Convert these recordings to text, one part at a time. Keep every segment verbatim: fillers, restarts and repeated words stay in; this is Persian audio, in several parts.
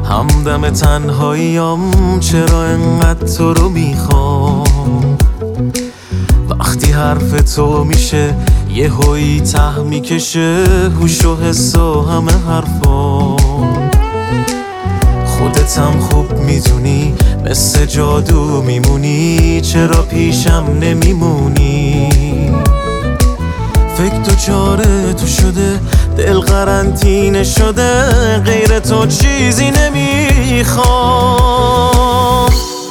همدم تنهاییم چرا انقدر تو رو میخوام. وقتی حرف تو میشه یه هوی ته میکشه هوش و حس و همه حرفا. خودت هم خوب میدونی مثل جادو میمونی، چرا پیشم نمیمونی؟ فکر تو چاره تو شده، دل قرنطینه شده، غیر تو چیزی نمیخوام.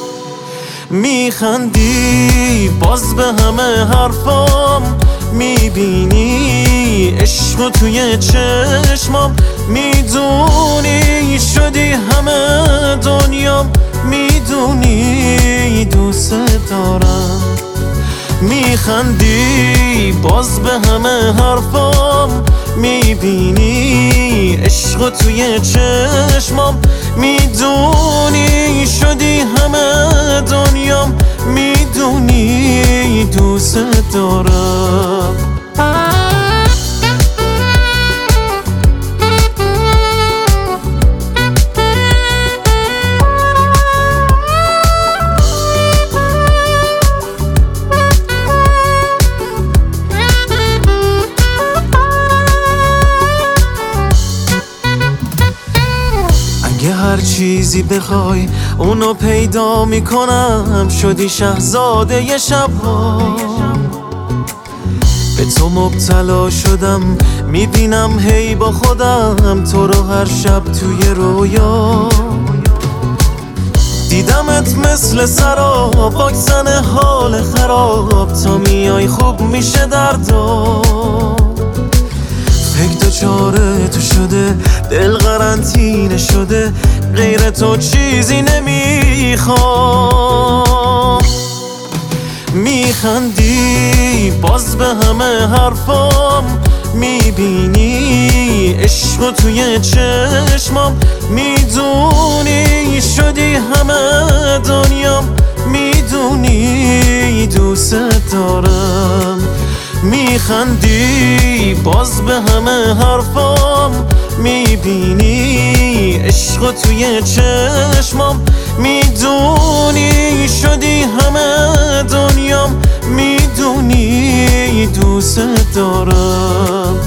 میخندی باز به همه حرفام، میبینی عشق توی چشمام، میدونی شدی همه دنیام، میدونی دوست دارم. میخندی باز به همه حرفام، میبینی عشق توی چشمام، میدونی شدی همه دنیام، میدونی دوست دارم. اگه هر چیزی بخوای اونو پیدا میکنم، شدی شهزاده ی شبها. به تو مبتلا شدم، میبینم هی با خودم تو رو هر شب توی رویا. دیدمت مثل سراب، واکسن حال خراب، تا میای خوب میشه دردا. فکر تو چاره تو شده، دل قرنطینه شده، غیر تو چیزی نمیخوام. میخندی باز به همه حرفام، میبینی عشق توی چشمام، میدونی شدی همه دنیام، میدونی دوست دارم. میخندی باز به همه حرفام، میبینی عشق توی چشمام، میدونی شدی همه دنیام، میدونی دوست دارم.